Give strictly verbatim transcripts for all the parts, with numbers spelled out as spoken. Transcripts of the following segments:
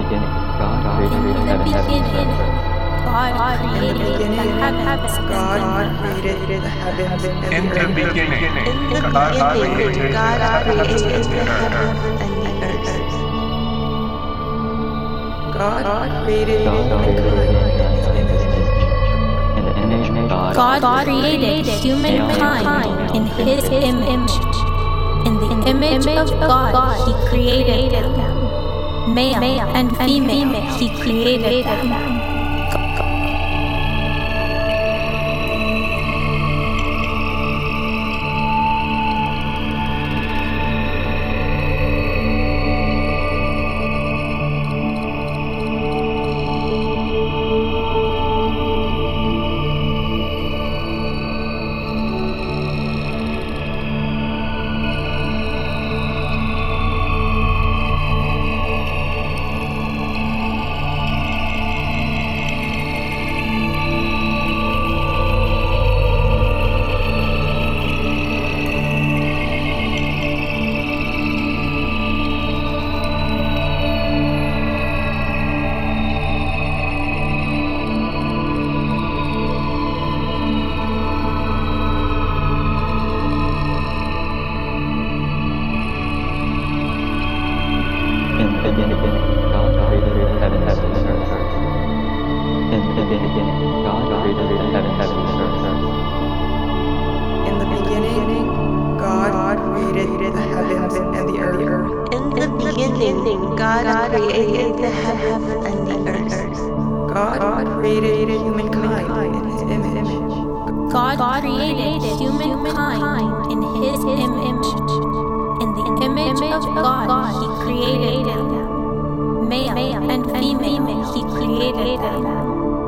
beginning, God created the heavens and the earth. God created the heavens. God created the heavens and the In the earth. beginning, In the God beginning, created God the heavens created and the the earth. heavens and the earth. God created God created humankind in His image. In the image of God, God created humankind in His image. In the image of God, He created them. Male and female, He created them. God created the heavens and the earth. God created humankind in His image. God created humankind in His image. In the image of God, He created them. Male and female, He created them.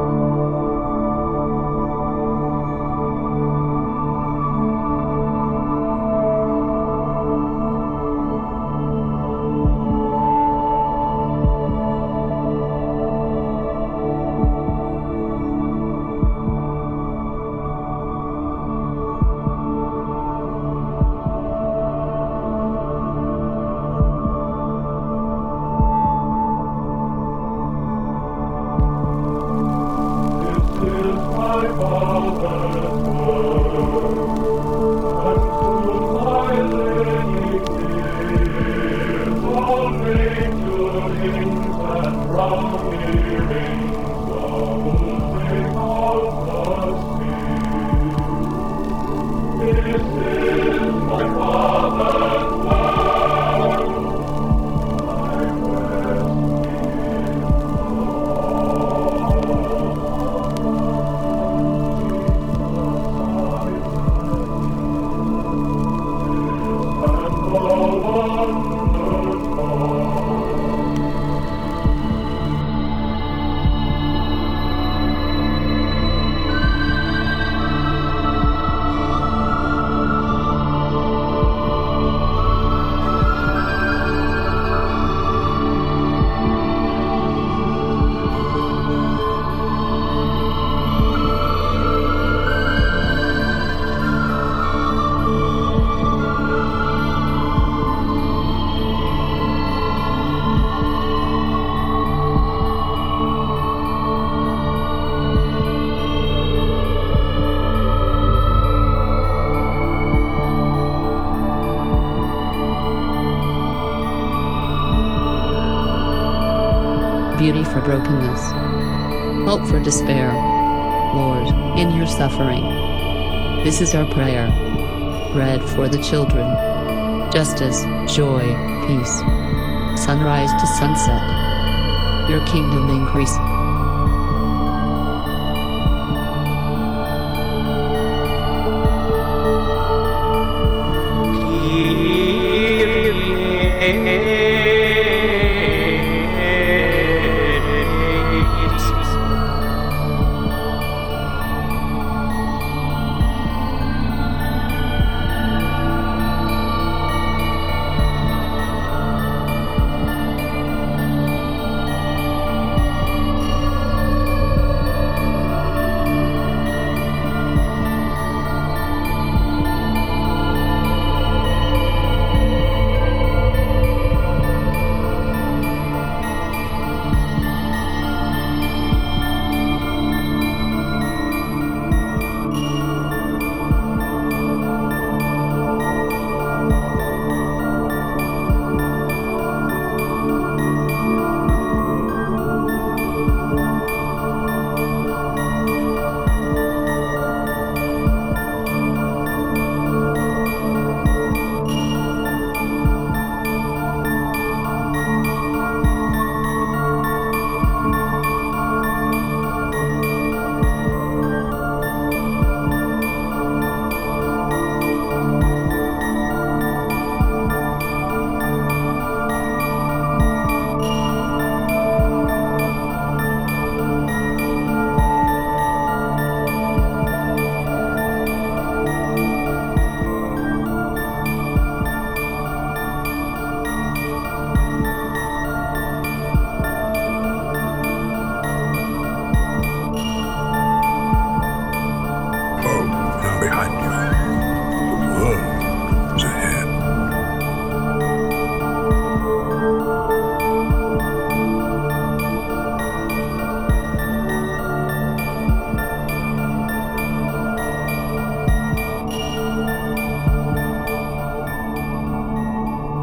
Beauty for brokenness, hope for despair. Lord, in your suffering, this is our prayer. Bread for the children, justice, joy, peace, sunrise to sunset. Your kingdom increase.